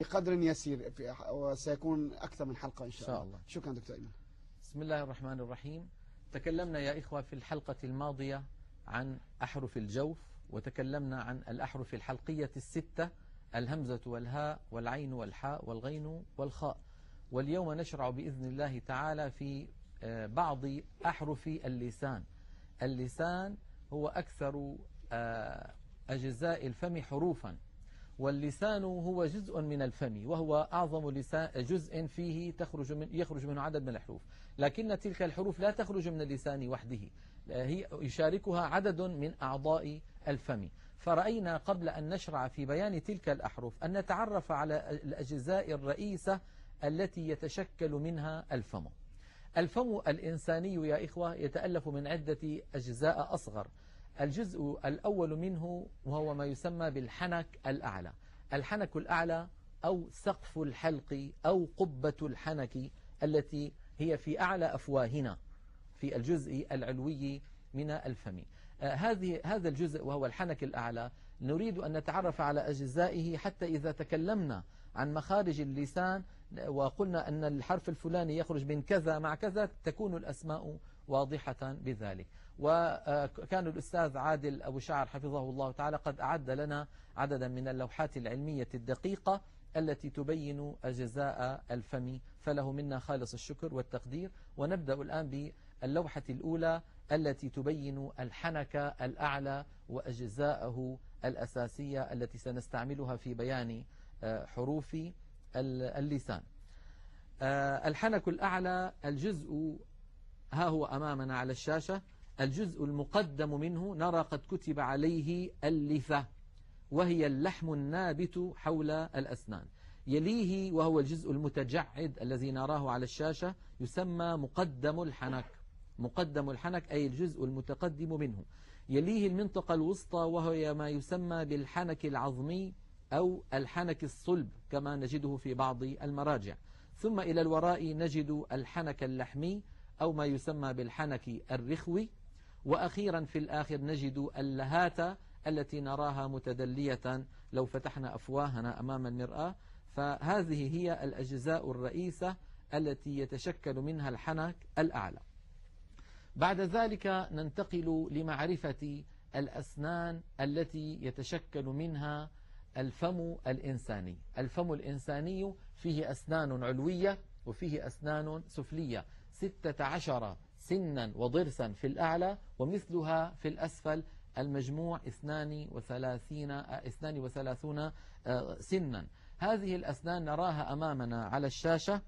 بقدر يسير وسيكون أكثر من حلقة إن شاء الله. شكرا دكتور أيمن. بسم الله الرحمن الرحيم. تكلمنا يا إخوة في الحلقة الماضية عن أحرف الجوف، وتكلمنا عن الأحرف الحلقية الستة: الهمزة والهاء والعين والحاء والغين والخاء. واليوم نشرع بإذن الله تعالى في بعض أحرف اللسان. اللسان هو أكثر أجزاء الفم حروفا، واللسان هو جزء من الفم، وهو أعظم جزء فيه يخرج منه عدد من الحروف، لكن تلك الحروف لا تخرج من اللسان وحده، هي يشاركها عدد من أعضاء الفم. فرأينا قبل أن نشرع في بيان تلك الأحرف أن نتعرف على الأجزاء الرئيسة التي يتشكل منها الفم. الفم الإنساني يا إخوة يتألف من عدة أجزاء أصغر. الجزء الأول منه وهو ما يسمى بالحنك الأعلى. الحنك الأعلى أو سقف الحلق أو قبة الحنك التي هي في أعلى أفواهنا في الجزء العلوي من الفم. هذا الجزء وهو الحنك الأعلى نريد أن نتعرف على أجزائه، حتى إذا تكلمنا عن مخارج اللسان وقلنا أن الحرف الفلاني يخرج من كذا مع كذا تكون الأسماء واضحة بذلك. وكان الأستاذ عادل أبو شعر حفظه الله تعالى قد أعد لنا عددا من اللوحات العلمية الدقيقة التي تبين أجزاء الفم، فله منا خالص الشكر والتقدير. ونبدأ الآن باللوحة الأولى التي تبين الحنك الأعلى وأجزاءه الأساسية التي سنستعملها في بيان حروف اللسان. الحنك الأعلى الجزء ها هو أمامنا على الشاشة. الجزء المقدم منه نرى قد كتب عليه اللثة، وهي اللحم النابت حول الأسنان. يليه وهو الجزء المتجعد الذي نراه على الشاشة يسمى مقدم الحنك. مقدم الحنك أي الجزء المتقدم منه. يليه المنطقة الوسطى وهي ما يسمى بالحنك العظمي أو الحنك الصلب كما نجده في بعض المراجع. ثم إلى الوراء نجد الحنك اللحمي أو ما يسمى بالحنك الرخوي. وأخيرا في الآخر نجد اللهاتة التي نراها متدلية لو فتحنا أفواهنا أمام المرآة. فهذه هي الأجزاء الرئيسة التي يتشكل منها الحنك الأعلى. بعد ذلك ننتقل لمعرفة الأسنان التي يتشكل منها الفم الإنساني. الفم الإنساني فيه أسنان علوية وفيه أسنان سفلية، 16 سنا وضرسا في الأعلى ومثلها في الأسفل، المجموع 32 سنا. هذه الأسنان نراها أمامنا على الشاشة،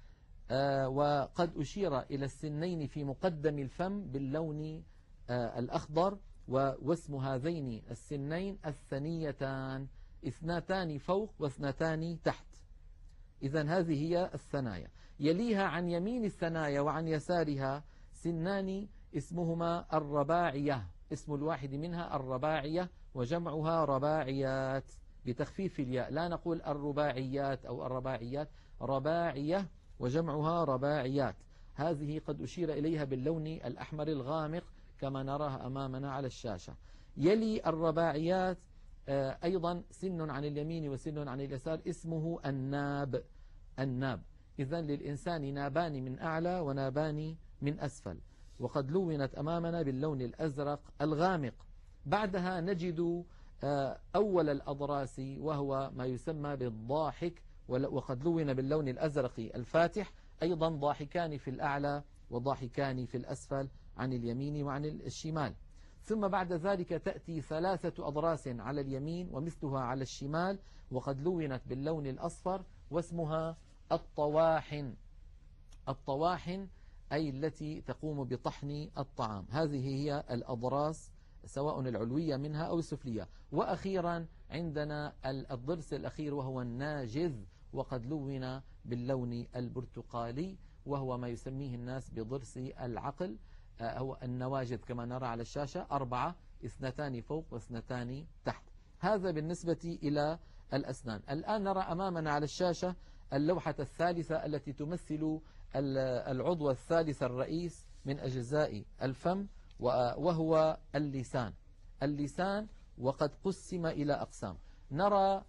وقد أشير إلى السنين في مقدم الفم باللون الأخضر، واسم هذين السنين الثنيتان، 2 فوق و2 تحت. إذن هذه هي الثنايا. يليها عن يمين الثنايا وعن يسارها سنان اسمهما الرباعية، اسم الواحد منها الرباعية وجمعها رباعيات بتخفيف الياء، لا نقول الرباعيات أو الرباعيات، رباعية وجمعها رباعيات. هذه قد أشير إليها باللون الأحمر الغامق كما نراها أمامنا على الشاشة. يلي الرباعيات أيضا سن عن اليمين وسن عن اليسار اسمه الناب. الناب. إذن للإنسان نابان من أعلى ونابان من أسفل، وقد لونت أمامنا باللون الأزرق الغامق. بعدها نجد أول الأضراس وهو ما يسمى بالضاحك، وقد لون باللون الأزرق الفاتح، أيضا ضاحكان في الأعلى وضاحكان في الأسفل عن اليمين وعن الشمال. ثم بعد ذلك تأتي 3 أضراس على اليمين ومثلها على الشمال، وقد لونت باللون الأصفر واسمها الطواحن. الطواحن أي التي تقوم بطحن الطعام. هذه هي الأضراس سواء العلوية منها أو السفلية. وأخيرا عندنا الضرس الأخير وهو الناجذ، وقد لون باللون البرتقالي وهو ما يسميه الناس بضرس العقل. هو النواجذ كما نرى على الشاشة 4، 2 فوق و2 تحت. هذا بالنسبة إلى الأسنان. الآن نرى أمامنا على الشاشة اللوحة الثالثة التي تمثل العضو الثالث الرئيس من أجزاء الفم، وهو اللسان. اللسان وقد قسم إلى أقسام. نرى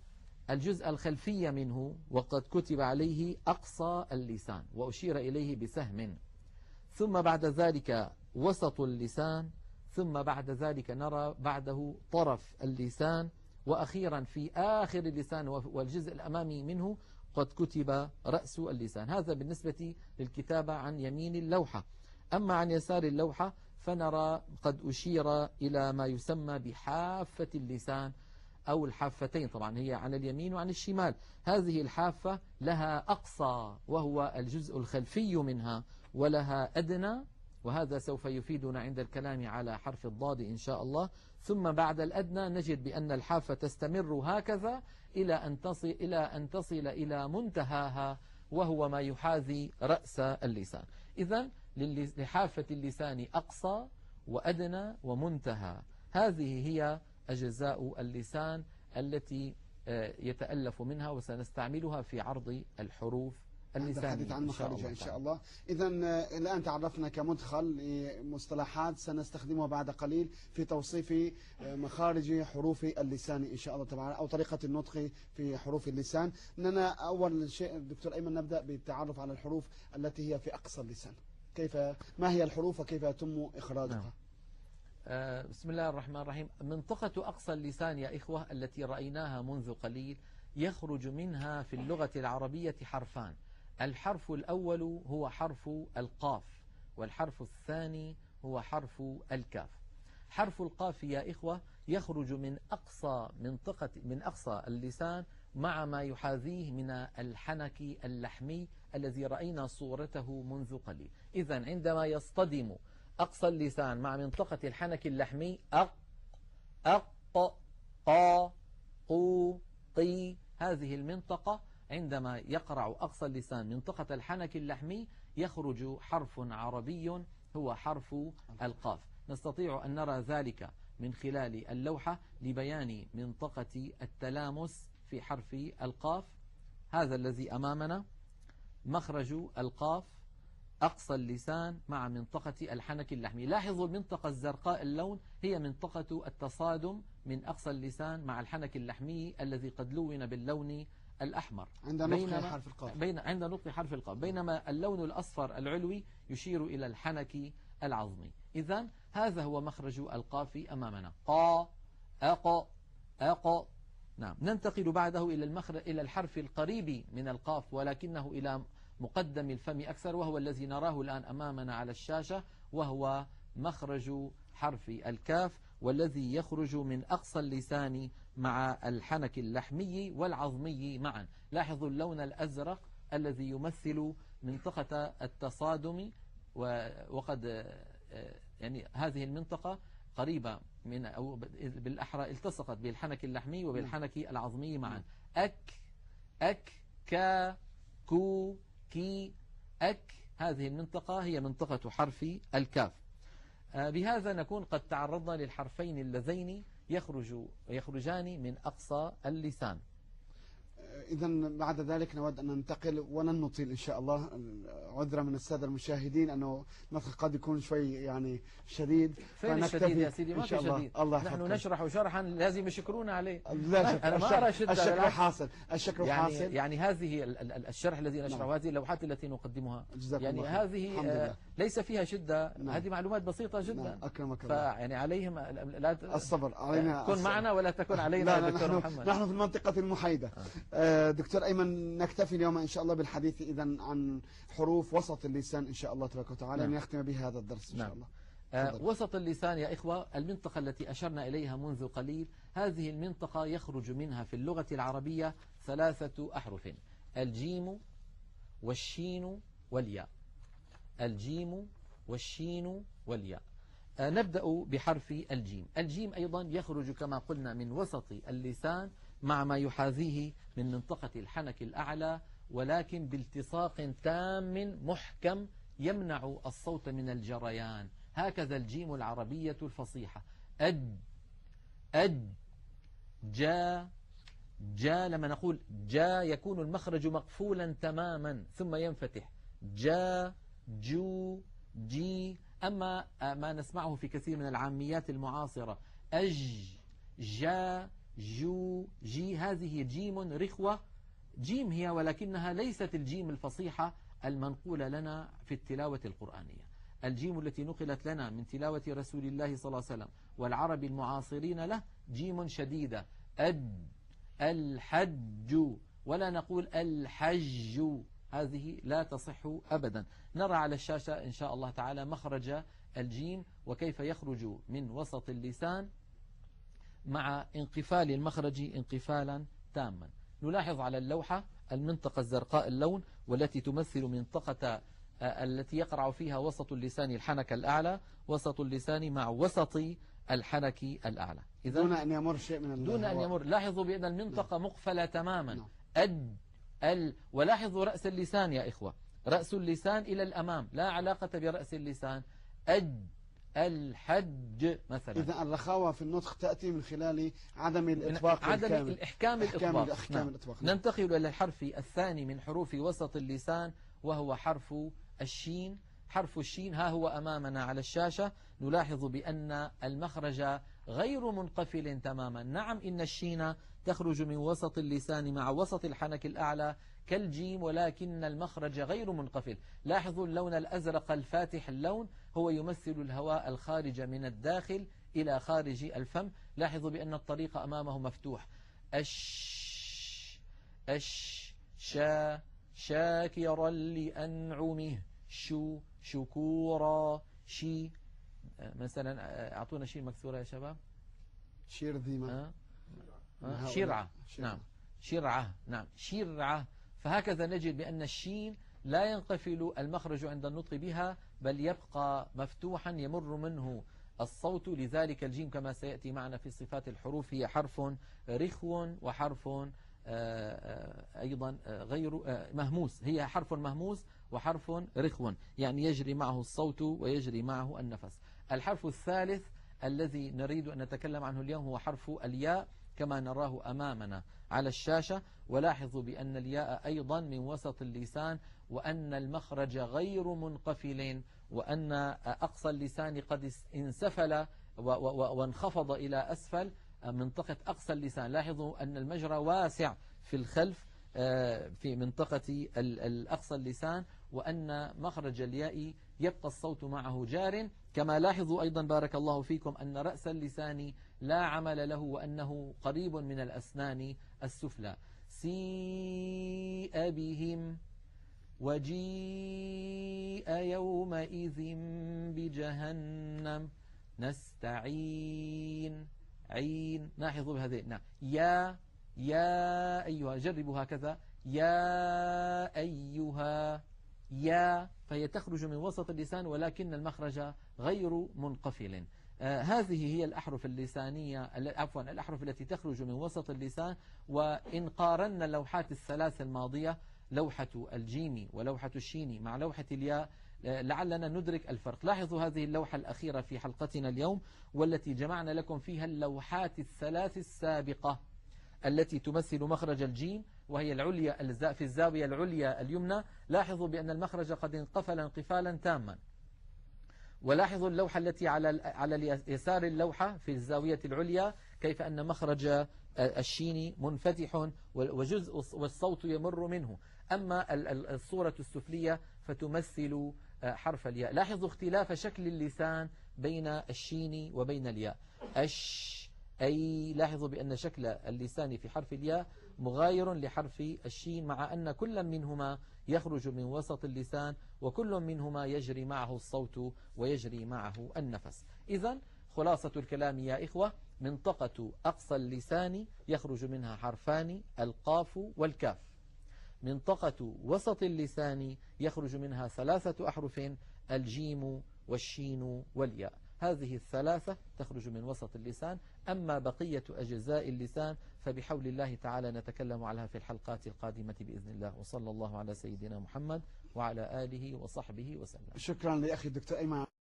الجزء الخلفي منه وقد كتب عليه أقصى اللسان وأشير إليه بسهم، ثم بعد ذلك وسط اللسان، ثم بعد ذلك نرى بعده طرف اللسان، وأخيرا في آخر اللسان والجزء الأمامي منه قد كتب رأس اللسان. هذا بالنسبة للكتابة عن يمين اللوحة. أما عن يسار اللوحة فنرى قد أشير إلى ما يسمى بحافة اللسان أو الحافتين، طبعا هي عن اليمين وعن الشمال. هذه الحافة لها أقصى وهو الجزء الخلفي منها، ولها أدنى، وهذا سوف يفيدنا عند الكلام على حرف الضاد إن شاء الله. ثم بعد الأدنى نجد بأن الحافة تستمر هكذا إلى أن تصل إلى منتهاها وهو ما يحاذي رأس اللسان. إذن لحافة اللسان أقصى وأدنى ومنتهى. هذه هي أجزاء اللسان التي يتألف منها، وسنستعملها في عرض الحروف اللسانية عن مخارجها إن شاء الله. إذا الآن تعرفنا كمدخل لمصطلحات سنستخدمها بعد قليل في توصيف مخارج حروف اللسان إن شاء الله تعالى، أو طريقة النطق في حروف اللسان. إننا أول شيء دكتور أيمن نبدأ بالتعرف على الحروف التي هي في أقصى اللسان. ما هي الحروف وكيف يتم إخراجها؟ بسم الله الرحمن الرحيم. منطقة أقصى اللسان يا إخوة التي رأيناها منذ قليل يخرج منها في اللغة العربية حرفان. الحرف الأول هو حرف القاف، والحرف الثاني هو حرف الكاف. حرف القاف يا إخوة يخرج من أقصى اللسان مع ما يحاذيه من الحنك اللحمي الذي رأينا صورته منذ قليل. إذن عندما يصطدم أقصى اللسان مع منطقة الحنك اللحمي قا قو قي، هذه المنطقة عندما يقرع أقصى اللسان منطقة الحنك اللحمي يخرج حرف عربي هو حرف القاف. نستطيع أن نرى ذلك من خلال اللوحة لبيان منطقة التلامس في حرف القاف. هذا الذي أمامنا مخرج القاف أقصى اللسان مع منطقة الحنك اللحمي. لاحظوا المنطقة الزرقاء اللون هي منطقة التصادم من أقصى اللسان مع الحنك اللحمي الذي قد لون باللون الأحمر عند نطق حرف القاف. عند نطق حرف القاف، بينما اللون الأصفر العلوي يشير إلى الحنك العظمي. إذن هذا هو مخرج القاف أمامنا، قا أق أق. نعم. ننتقل بعده إلى الحرف القريب من القاف ولكنه إلى مقدم الفم أكثر، وهو الذي نراه الآن أمامنا على الشاشة، وهو مخرج حرف الكاف، والذي يخرج من أقصى اللسان مع الحنك اللحمي والعظمي معا. لاحظوا اللون الأزرق الذي يمثل منطقة التصادم، وقد يعني هذه المنطقة قريبة من، أو بالأحرى التصقت بالحنك اللحمي وبالحنك العظمي معا. أك كا كو كي أك، هذه المنطقة هي منطقة حرف الكاف. بهذا نكون قد تعرضنا للحرفين اللذين يخرجان من أقصى اللسان. إذن بعد ذلك نود أن ننتقل ولن نطيل إن شاء الله، عذرا من السادة المشاهدين أنه النطق قد يكون شوي يعني شديد. فين الشديد يا سيدي؟ ما في شديد. نحن نشرح شرحا لازم يشكرون عليه. لا، أنا ما أرى شدة. الشكر حاصل. يعني هذه الشرح الذي نشرحه، هذه اللوحات التي نقدمها، يعني هذه ليس فيها شدة. هذه معلومات بسيطة جدا. أكرمك الله. فيعني عليهم الصبر علينا. كن معنا ولا تكن علينا. لا، دكتور محمد، نحن في المنطقة المحايدة. دكتور أيمن، نكتفي اليوم إن شاء الله بالحديث إذن عن حروف وسط اللسان إن شاء الله تبارك وتعالى. نختم بها هذا الدرس إن شاء الله. وسط اللسان يا إخوة المنطقة التي أشرنا إليها منذ قليل، هذه المنطقة يخرج منها في اللغة العربية 3 أحرف: الجيم والشين والياء. الجيم والشين والياء. نبدأ بحرف الجيم. الجيم أيضا يخرج كما قلنا من وسط اللسان مع ما يحاذيه من منطقة الحنك الأعلى، ولكن بالتصاق تام محكم يمنع الصوت من الجريان. هكذا الجيم العربية الفصيحة. جا. لما نقول جا يكون المخرج مقفولا تماما ثم ينفتح. جا جو جي. أما ما نسمعه في كثير من العاميات المعاصرة جا جو جي، هذه جيم رخوة، جيم هي ولكنها ليست الجيم الفصيحة المنقولة لنا في التلاوة القرآنية. الجيم التي نقلت لنا من تلاوة رسول الله صلى الله عليه وسلم والعرب المعاصرين له جيم شديدة، الحج، ولا نقول الحج، هذه لا تصح أبدا. نرى على الشاشة إن شاء الله تعالى مخرج الجيم وكيف يخرج من وسط اللسان مع انقفال المخرج انقفالا تاما. نلاحظ على اللوحة المنطقة الزرقاء اللون والتي تمثل منطقة التي يقرع فيها وسط اللسان الحنك الأعلى، وسط اللسان مع وسط الحنك الأعلى، دون أن يمر شيء من دون أن يمر. لاحظوا بأن المنطقة مقفلة تماما. ولاحظوا رأس اللسان يا إخوة، رأس اللسان إلى الأمام، لا علاقة برأس اللسان. الحج مثلا. إذا الرخاوة في النطق تأتي من خلال عدم الإطباق عدم الإحكام الإطباق. الإطباق. ننتقل إلى الحرف الثاني من حروف وسط اللسان وهو حرف الشين. حرف الشين ها هو أمامنا على الشاشة. نلاحظ بأن المخرج غير منقفل تماما. نعم، إن الشين تخرج من وسط اللسان مع وسط الحنك الأعلى كالجيم، ولكن المخرج غير منقفل. لاحظوا اللون الأزرق الفاتح اللون هو يمثل الهواء الخارج من الداخل إلى خارج الفم. لاحظوا بأن الطريق أمامه مفتوح. شاكرا لأنعمه، شكورا، شي. مثلا أعطونا شي مكسورة يا شباب. شير ذيما. شرعة. نعم، شرعة. نعم، شرعة. فهكذا نجد بأن الشين لا ينقفل المخرج عند النطق بها، بل يبقى مفتوحا يمر منه الصوت. لذلك الجيم كما سيأتي معنا في صفات الحروف هي حرف رخو وحرف أيضا غير مهموس. هي حرف مهموس وحرف رخو، يعني يجري معه الصوت ويجري معه النفس. الحرف الثالث الذي نريد أن نتكلم عنه اليوم هو حرف الياء كما نراه أمامنا على الشاشة. ولاحظوا بأن الياء أيضا من وسط اللسان، وأن المخرج غير منقفل، وأن أقصى اللسان قد انسفل وانخفض إلى أسفل منطقة أقصى اللسان. لاحظوا أن المجرى واسع في الخلف في منطقة الأقصى اللسان، وأن مخرج الياء يبقى الصوت معه جار. كما لاحظوا أيضا بارك الله فيكم أن رأس اللسان لا عمل له، وأنه قريب من الأسنان السفلى. سيء بهم وجيء يومئذ بجهنم نستعين، عين. لاحظوا بهذه. نعم، يا أيها، جربوا هكذا، يا أيها، يا، فهي تخرج من وسط اللسان ولكن المخرج غير منقفل. هذه هي الأحرف اللسانية، عفوا الأحرف التي تخرج من وسط اللسان. وإن قارنا اللوحات الثلاث الماضية، لوحة الجيم ولوحة الشين مع لوحة الياء، لعلنا ندرك الفرق. لاحظوا هذه اللوحة الأخيرة في حلقتنا اليوم والتي جمعنا لكم فيها اللوحات الثلاث السابقة التي تمثل مخرج الجيم، وهي العليا في الزاوية العليا اليمنى. لاحظوا بأن المخرج قد انقفل انقفالا تاما. ولاحظوا اللوحة التي على يسار اللوحة في الزاوية العليا كيف أن مخرج الشين منفتح وجزء والصوت يمر منه. أما الصورة السفلية فتمثل حرف الياء. لاحظوا اختلاف شكل اللسان بين الشين وبين الياء. أي. لاحظوا بأن شكل اللسان في حرف الياء مغاير لحرف الشين، مع أن كل منهما يخرج من وسط اللسان وكل منهما يجري معه الصوت ويجري معه النفس. إذن خلاصة الكلام يا إخوة، منطقة أقصى اللسان يخرج منها حرفان، القاف والكاف. منطقة وسط اللسان يخرج منها ثلاثة أحرف، الجيم والشين والياء. هذه الثلاثة تخرج من وسط اللسان. أما بقية أجزاء اللسان فبحول الله تعالى نتكلم عنها في الحلقات القادمة بإذن الله. وصلى الله على سيدنا محمد وعلى آله وصحبه وسلم. شكرا لأخي الدكتور أيمن.